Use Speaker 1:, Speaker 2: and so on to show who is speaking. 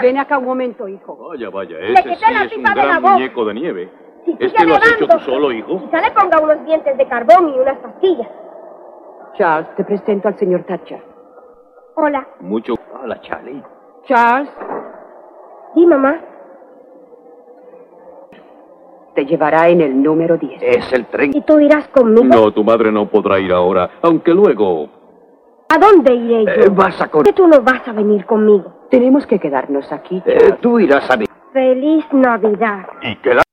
Speaker 1: Ven acá un momento, hijo.
Speaker 2: Vaya, vaya, ese sí es un gran muñeco de nieve.
Speaker 3: Si
Speaker 2: ¿Este lo has hecho tú solo, hijo?
Speaker 3: Quizá le ponga unos dientes de carbón y unas pastillas.
Speaker 1: Charles, te presento al señor Thatcher.
Speaker 3: Hola.
Speaker 2: Mucho. Hola, Charlie.
Speaker 1: Charles,
Speaker 3: Sí, mamá.
Speaker 1: te llevará en el número 10.
Speaker 2: Es el tren.
Speaker 3: ¿Y tú irás conmigo?
Speaker 2: No, tu madre no podrá ir ahora, aunque luego...
Speaker 3: ¿A dónde iré yo?
Speaker 2: Vas a
Speaker 3: ¿Por qué tú no vas a venir conmigo?
Speaker 1: Tenemos que quedarnos aquí, Charles.
Speaker 2: Tú irás a mí.
Speaker 3: ¡Feliz Navidad!
Speaker 2: ¿Y qué la...